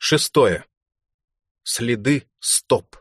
Шестое. Следы стоп.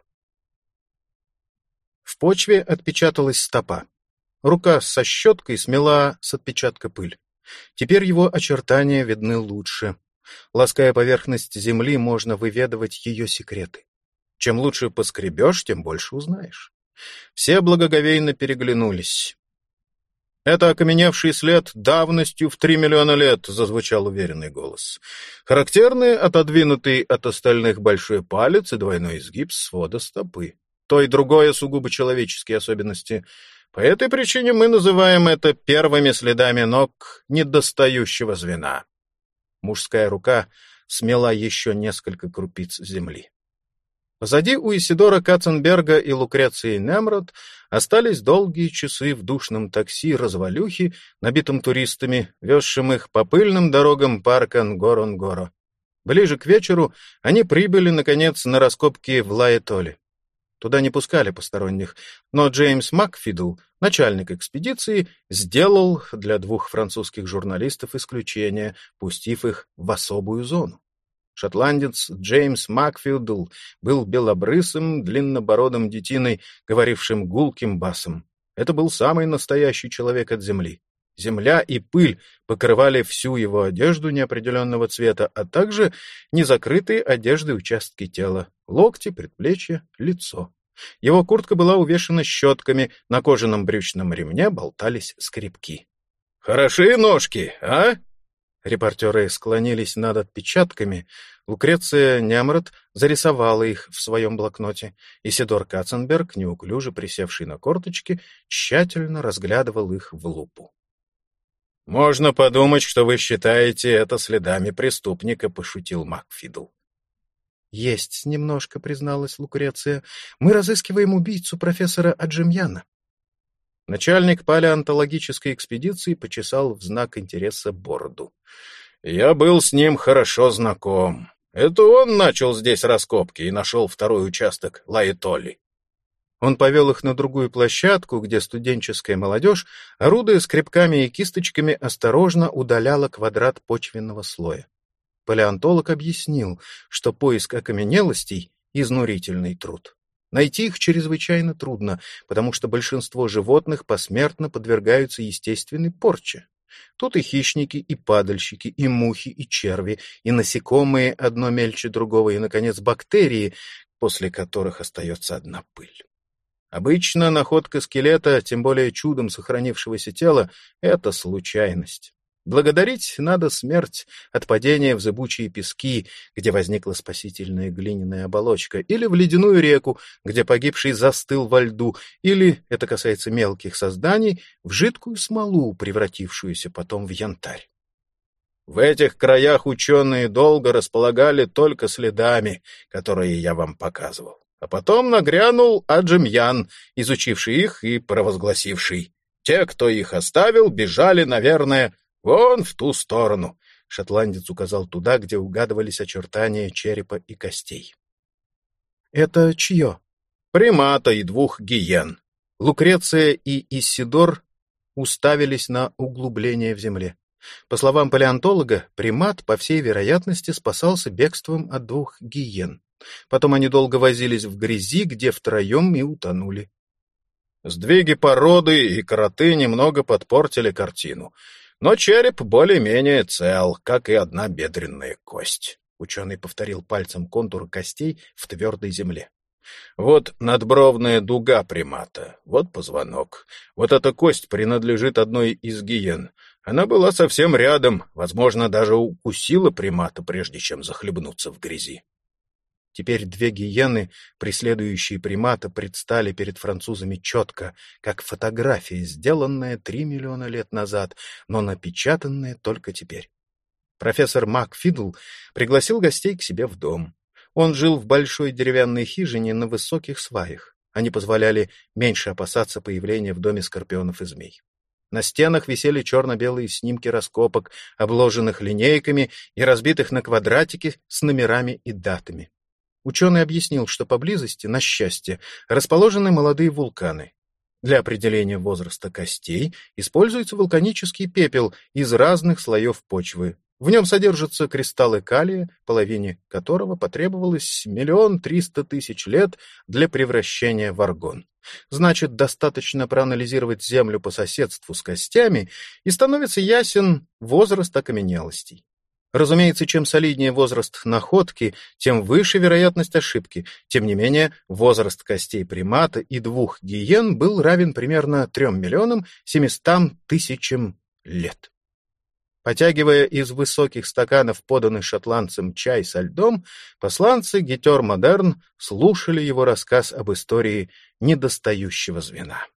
В почве отпечаталась стопа. Рука со щеткой смела с отпечатка пыль. Теперь его очертания видны лучше. Лаская поверхность земли, можно выведывать ее секреты. Чем лучше поскребешь, тем больше узнаешь. Все благоговейно переглянулись. «Это окаменевший след давностью в 3 миллиона лет», — зазвучал уверенный голос. «Характерный, отодвинутый от остальных большой палец и двойной изгиб свода стопы. То и другое сугубо человеческие особенности. По этой причине мы называем это первыми следами ног недостающего звена». Мужская рука смела еще несколько крупиц земли. Позади у Исидора Катценберга и Лукреции Немрод остались долгие часы в душном такси-развалюхе, набитом туристами, везшим их по пыльным дорогам парка Нгоронгоро. Ближе к вечеру они прибыли, наконец, на раскопки в Лаэтоле. Туда не пускали посторонних, но Джеймс Макфидл, начальник экспедиции, сделал для 2 французских журналистов исключение, пустив их в особую зону. Шотландец Джеймс Макфидл был белобрысым, длиннобородым детиной, говорившим гулким басом. Это был самый настоящий человек от земли. Земля и пыль покрывали всю его одежду неопределенного цвета, а также незакрытые одежды участки тела, локти, предплечья, лицо. Его куртка была увешана щетками, на кожаном брючном ремне болтались скребки. «Хороши ножки, а?» Репортеры склонились над отпечатками. Лукреция Немрод зарисовала их в своем блокноте. Исидор Катценберг, неуклюже присевший на корточки, тщательно разглядывал их в лупу. «Можно подумать, что вы считаете это следами преступника», — пошутил Макфидл. «Есть немножко», — призналась Лукреция. «Мы разыскиваем убийцу профессора Аджемьяна». Начальник палеонтологической экспедиции почесал в знак интереса бороду. «Я был с ним хорошо знаком. Это он начал здесь раскопки и нашел второй участок Лаэтоли». Он повел их на другую площадку, где студенческая молодежь, орудуя скребками и кисточками, осторожно удаляла квадрат почвенного слоя. Палеонтолог объяснил, что поиск окаменелостей — изнурительный труд. Найти их чрезвычайно трудно, потому что большинство животных посмертно подвергаются естественной порче. Тут и хищники, и падальщики, и мухи, и черви, и насекомые, одно мельче другого, и, наконец, бактерии, после которых остается одна пыль. Обычно находка скелета, тем более чудом сохранившегося тела, — это случайность. Благодарить надо смерть от падения в зыбучие пески, где возникла спасительная глиняная оболочка, или в ледяную реку, где погибший застыл во льду, или, это касается мелких созданий, в жидкую смолу, превратившуюся потом в янтарь. В этих краях ученые долго располагали только следами, которые я вам показывал. А потом нагрянул Аджемьян, изучивший их и провозгласивший: те, кто их оставил, бежали, наверное, вон в ту сторону. Шотландец указал туда, где угадывались очертания черепа и костей. Это чье? Примата и 2 гиен. Лукреция и Исидор уставились на углубление в земле. По словам палеонтолога, примат, по всей вероятности, спасался бегством от 2 гиен. Потом они долго возились в грязи, где втроем и утонули. Сдвиги породы и кроты немного подпортили картину. Но череп более-менее цел, как и одна бедренная кость. Ученый повторил пальцем контур костей в твердой земле. Вот надбровная дуга примата, вот позвонок. Вот эта кость принадлежит одной из гиен. Она была совсем рядом, возможно, даже укусила примата, прежде чем захлебнуться в грязи. Теперь 2 гиены, преследующие примата, предстали перед французами четко, как фотография, сделанная 3 миллиона лет назад, но напечатанная только теперь. Профессор Макфидл пригласил гостей к себе в дом. Он жил в большой деревянной хижине на высоких сваях. Они позволяли меньше опасаться появления в доме скорпионов и змей. На стенах висели черно-белые снимки раскопок, обложенных линейками и разбитых на квадратики с номерами и датами. Ученый объяснил, что поблизости, на счастье, расположены молодые вулканы. Для определения возраста костей используется вулканический пепел из разных слоев почвы, В нем содержатся кристаллы калия, половине которого потребовалось 1 300 000 лет для превращения в аргон. Значит, достаточно проанализировать Землю по соседству с костями, и становится ясен возраст окаменелостей. Разумеется, чем солиднее возраст находки, тем выше вероятность ошибки. Тем не менее, возраст костей примата и 2 гиен был равен примерно 3 700 000 лет. Потягивая из высоких стаканов поданный шотландцам чай со льдом, посланцы Гетер-Модерн слушали его рассказ об истории недостающего звена.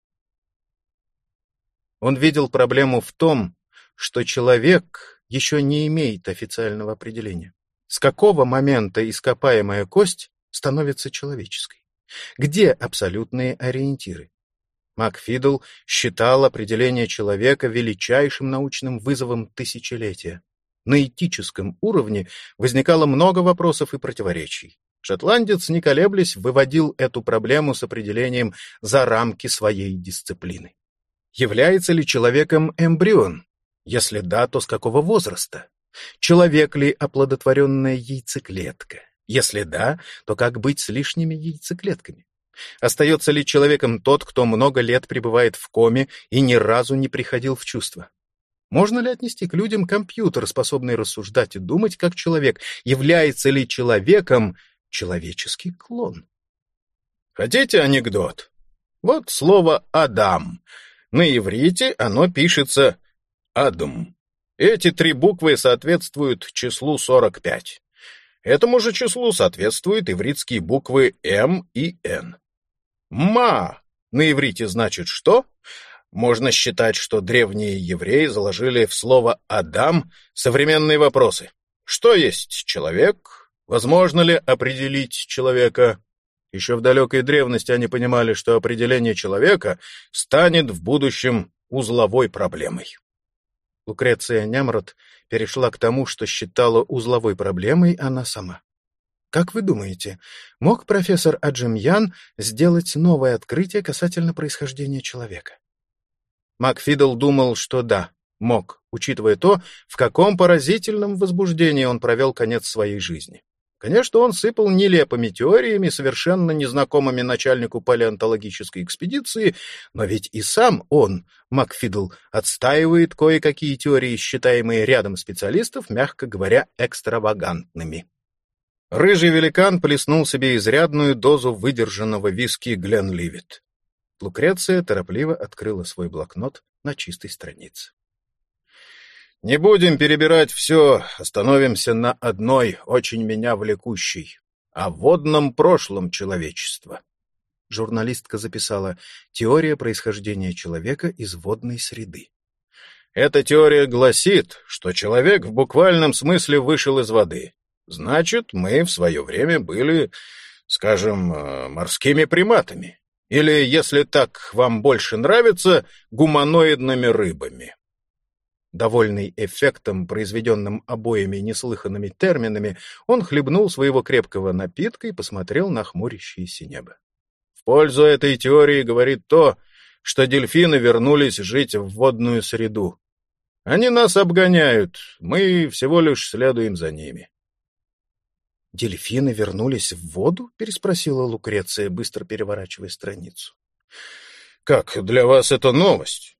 Он видел проблему в том, что человек еще не имеет официального определения. С какого момента ископаемая кость становится человеческой? Где абсолютные ориентиры? МакФидл считал определение человека величайшим научным вызовом тысячелетия. На этическом уровне возникало много вопросов и противоречий. Шотландец, не колеблясь, выводил эту проблему с определением за рамки своей дисциплины. Является ли человеком эмбрион? Если да, то с какого возраста? Человек ли оплодотворенная яйцеклетка? Если да, то как быть с лишними яйцеклетками? Остается ли человеком тот, кто много лет пребывает в коме и ни разу не приходил в чувство? Можно ли отнести к людям компьютер, способный рассуждать и думать как человек? Является ли человеком человеческий клон? Хотите анекдот? Вот слово «Адам». На иврите оно пишется «Адам». Эти 3 буквы соответствуют числу 45. Этому же числу соответствуют ивритские буквы «М» и «Н». «Ма» на иврите значит что? Можно считать, что древние евреи заложили в слово «Адам» современные вопросы. Что есть человек? Возможно ли определить человека? Еще в далекой древности они понимали, что определение человека станет в будущем узловой проблемой. Лукреция Нямрод перешла к тому, что считала узловой проблемой она сама. Как вы думаете, мог профессор Аджемьян сделать новое открытие касательно происхождения человека? МакФидл думал, что да, мог, учитывая то, в каком поразительном возбуждении он провел конец своей жизни. Конечно, он сыпал нелепыми теориями, совершенно незнакомыми начальнику палеонтологической экспедиции, но ведь и сам он, МакФидл, отстаивает кое-какие теории, считаемые рядом специалистов, мягко говоря, экстравагантными. Рыжий великан плеснул себе изрядную дозу выдержанного виски Гленливит. Лукреция торопливо открыла свой блокнот на чистой странице. «Не будем перебирать все, остановимся на одной, очень меня влекущей, о водном прошлом человечества». Журналистка записала «Теория происхождения человека из водной среды». «Эта теория гласит, что человек в буквальном смысле вышел из воды. Значит, мы в свое время были, скажем, морскими приматами. Или, если так вам больше нравится, гуманоидными рыбами». Довольный эффектом, произведенным обоими неслыханными терминами, он хлебнул своего крепкого напитка и посмотрел на хмурящееся небо. В пользу этой теории говорит то, что дельфины вернулись жить в водную среду. Они нас обгоняют, мы всего лишь следуем за ними. «Дельфины вернулись в воду?» — переспросила Лукреция, быстро переворачивая страницу. «Как для вас это новость?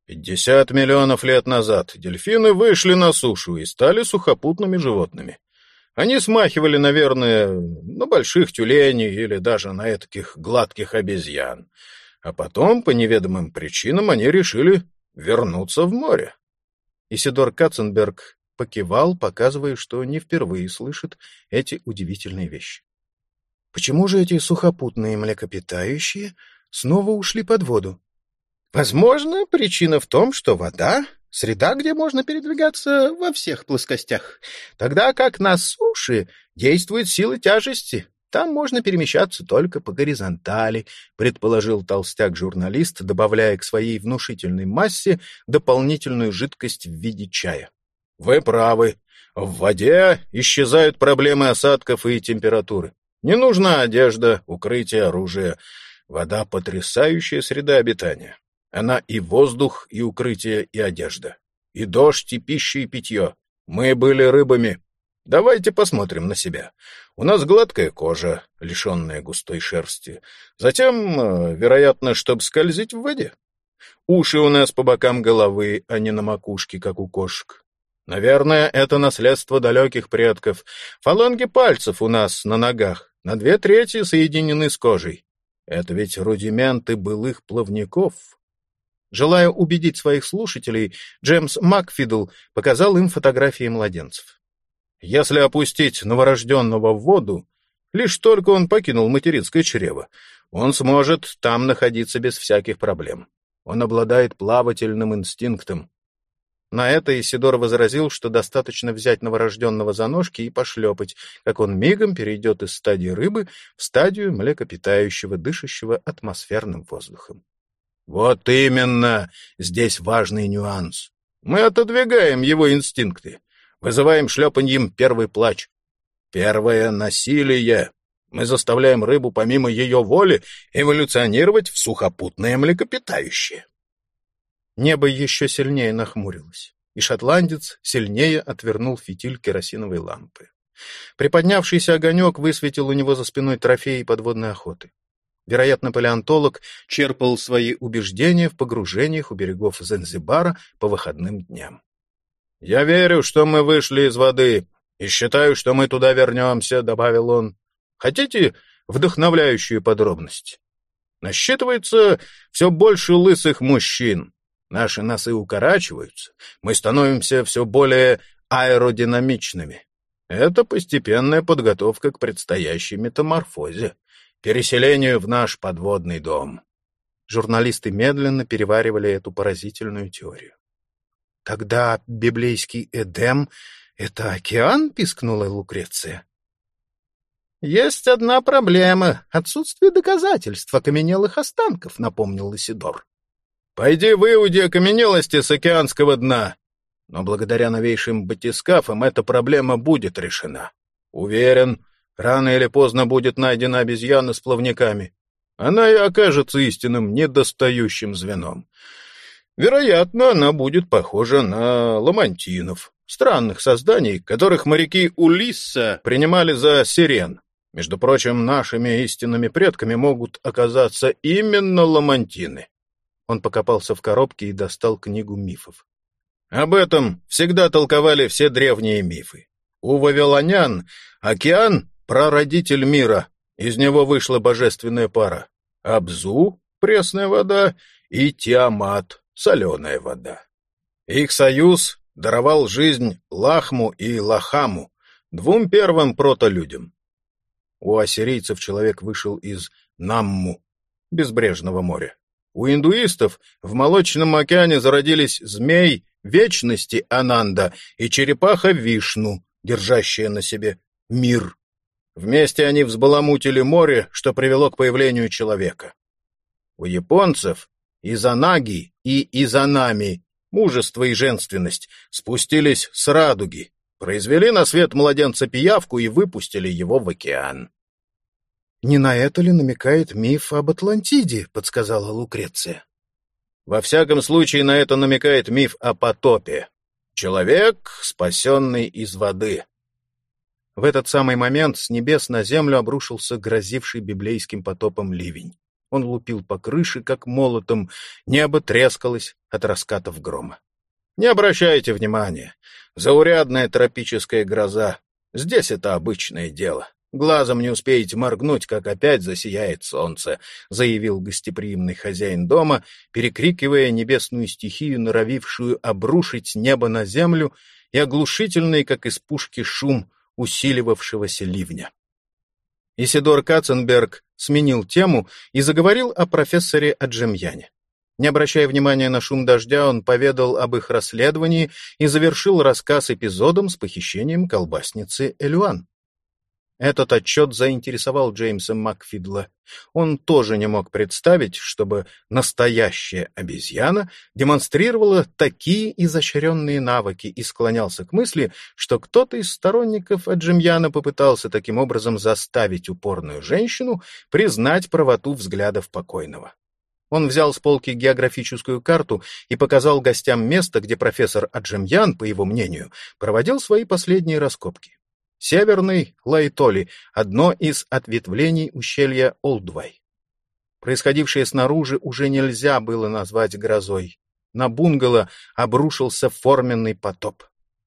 50 миллионов лет назад дельфины вышли на сушу и стали сухопутными животными. Они смахивали, наверное, на больших тюленей или даже на этаких гладких обезьян. А потом, по неведомым причинам, они решили вернуться в море». Исидор Катценберг покивал, показывая, что не впервые слышит эти удивительные вещи. «Почему же эти сухопутные млекопитающие снова ушли под воду?» «Возможно, причина в том, что вода — среда, где можно передвигаться во всех плоскостях, тогда как на суше действует сила тяжести. Там можно перемещаться только по горизонтали», — предположил толстяк-журналист, добавляя к своей внушительной массе дополнительную жидкость в виде чая. «Вы правы. В воде исчезают проблемы осадков и температуры. Не нужна одежда, укрытие, оружие. Вода — потрясающая среда обитания. Она и воздух, и укрытие, и одежда. И дождь, и пища, и питье. Мы были рыбами. Давайте посмотрим на себя. У нас гладкая кожа, лишенная густой шерсти. Затем, вероятно, чтобы скользить в воде. Уши у нас по бокам головы, а не на макушке, как у кошек. Наверное, это наследство далеких предков. Фаланги пальцев у нас на ногах, на 2/3 соединены с кожей. Это ведь рудименты былых плавников. Желая убедить своих слушателей, Джеймс Макфидл показал им фотографии младенцев. Если опустить новорожденного в воду, лишь только он покинул материнское чрево, он сможет там находиться без всяких проблем. Он обладает плавательным инстинктом. На это Исидор возразил, что достаточно взять новорожденного за ножки и пошлепать, как он мигом перейдет из стадии рыбы в стадию млекопитающего, дышащего атмосферным воздухом. Вот именно, здесь важный нюанс. Мы отодвигаем его инстинкты, вызываем шлепаньем первый плач, первое насилие. Мы заставляем рыбу помимо ее воли эволюционировать в сухопутное млекопитающее. Небо еще сильнее нахмурилось, и шотландец сильнее отвернул фитиль керосиновой лампы. Приподнявшийся огонек высветил у него за спиной трофеи подводной охоты. Вероятно, палеонтолог черпал свои убеждения в погружениях у берегов Занзибара по выходным дням. «Я верю, что мы вышли из воды, и считаю, что мы туда вернемся», — добавил он. «Хотите вдохновляющую подробность? Насчитывается все больше лысых мужчин. Наши носы укорачиваются, мы становимся все более аэродинамичными. Это постепенная подготовка к предстоящей метаморфозе, переселению в наш подводный дом». Журналисты медленно переваривали эту поразительную теорию. «Тогда библейский Эдем — это океан?» — пискнула Лукреция. «Есть одна проблема — отсутствие доказательств окаменелых останков», — напомнил Исидор. «Пойди выуди окаменелости с океанского дна. Но благодаря новейшим батискафам эта проблема будет решена. Уверен, рано или поздно будет найдена обезьяна с плавниками. Она и окажется истинным недостающим звеном. Вероятно, она будет похожа на ламантинов, странных созданий, которых моряки Улисса принимали за сирен. Между прочим, нашими истинными предками могут оказаться именно ламантины». Он покопался в коробке и достал книгу мифов. Об этом всегда толковали все древние мифы. У вавилонян океан — прародитель мира, из него вышла божественная пара. Абзу — пресная вода, и Тиамат — соленая вода. Их союз даровал жизнь Лахму и Лахаму, двум первым протолюдям. У ассирийцев человек вышел из Намму, безбрежного моря. У индуистов в Молочном океане зародились змей вечности Ананда и черепаха Вишну, держащая на себе мир. Вместе они взбаламутили море, что привело к появлению человека. У японцев Изанаги и Изанами, мужество и женственность, спустились с радуги, произвели на свет младенца-пиявку и выпустили его в океан. «Не на это ли намекает миф об Атлантиде?» — подсказала Лукреция. Во всяком случае, на это намекает миф о потопе. Человек, спасенный из воды. В этот самый момент с небес на землю обрушился грозивший библейским потопом ливень. Он лупил по крыше, как молотом, небо трескалось от раскатов грома. Не обращайте внимания. Заурядная тропическая гроза. Здесь это обычное дело. Глазом не успеете моргнуть, как опять засияет солнце, заявил гостеприимный хозяин дома, перекрикивая небесную стихию, норовившую обрушить небо на землю, и оглушительный, как из пушки, шум усиливавшегося ливня. Исидор Катценберг сменил тему и заговорил о профессоре Аджемьяне. Не обращая внимания на шум дождя, он поведал об их расследовании и завершил рассказ эпизодом с похищением колбасницы Элюан. Этот отчет заинтересовал Джеймса Макфидла. Он тоже не мог представить, чтобы настоящая обезьяна демонстрировала такие изощренные навыки, и склонялся к мысли, что кто-то из сторонников Аджемьяна попытался таким образом заставить упорную женщину признать правоту взглядов покойного. Он взял с полки географическую карту и показал гостям место, где профессор Аджемьян, по его мнению, проводил свои последние раскопки. Северный Лайтоли — одно из ответвлений ущелья Олдвай. Происходившее снаружи уже нельзя было назвать грозой. На бунгало обрушился форменный потоп.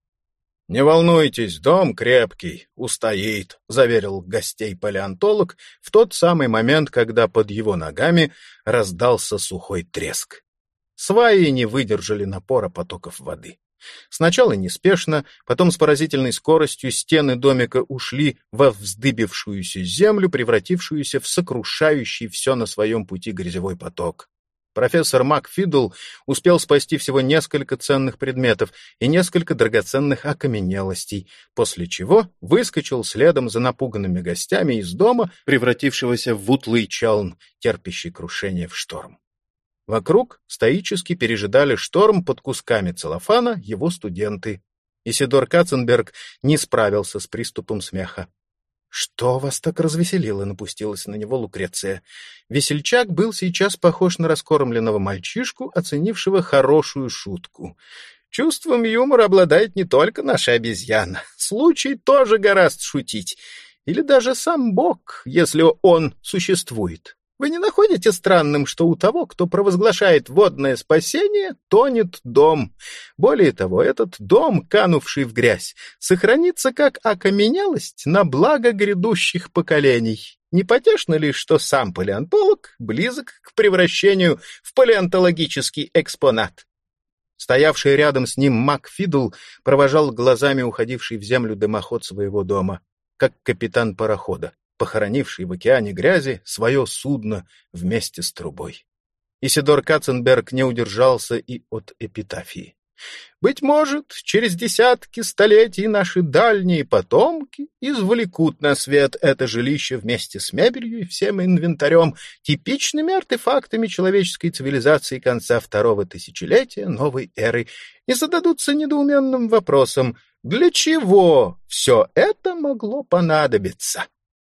«Не волнуйтесь, дом крепкий, устоит», — заверил гостей палеонтолог в тот самый момент, когда под его ногами раздался сухой треск. Сваи не выдержали напора потоков воды. Сначала неспешно, потом с поразительной скоростью стены домика ушли во вздыбившуюся землю, превратившуюся в сокрушающий все на своем пути грязевой поток. Профессор Макфидл успел спасти всего несколько ценных предметов и несколько драгоценных окаменелостей, после чего выскочил следом за напуганными гостями из дома, превратившегося в утлый чалн, терпящий крушение в шторм. Вокруг стоически пережидали шторм под кусками целлофана его студенты. Исидор Катценберг не справился с приступом смеха. «Что вас так развеселило?» — напустилась на него Лукреция. Весельчак был сейчас похож на раскормленного мальчишку, оценившего хорошую шутку. «Чувством юмора обладает не только наша обезьяна. Случай тоже гораст шутить. Или даже сам Бог, если он существует. Вы не находите странным, что у того, кто провозглашает водное спасение, тонет дом? Более того, этот дом, канувший в грязь, сохранится как окаменелость на благо грядущих поколений. Не потешно ли, что сам палеонтолог близок к превращению в палеонтологический экспонат?» Стоявший рядом с ним Макфидл провожал глазами уходивший в землю дымоход своего дома, как капитан парохода, похоронивший в океане грязи свое судно вместе с трубой. Исидор Катценберг не удержался и от эпитафии. «Быть может, через десятки столетий наши дальние потомки извлекут на свет это жилище вместе с мебелью и всем инвентарем, типичными артефактами человеческой цивилизации конца второго тысячелетия новой эры, и зададутся недоуменным вопросом, для чего все это могло понадобиться?»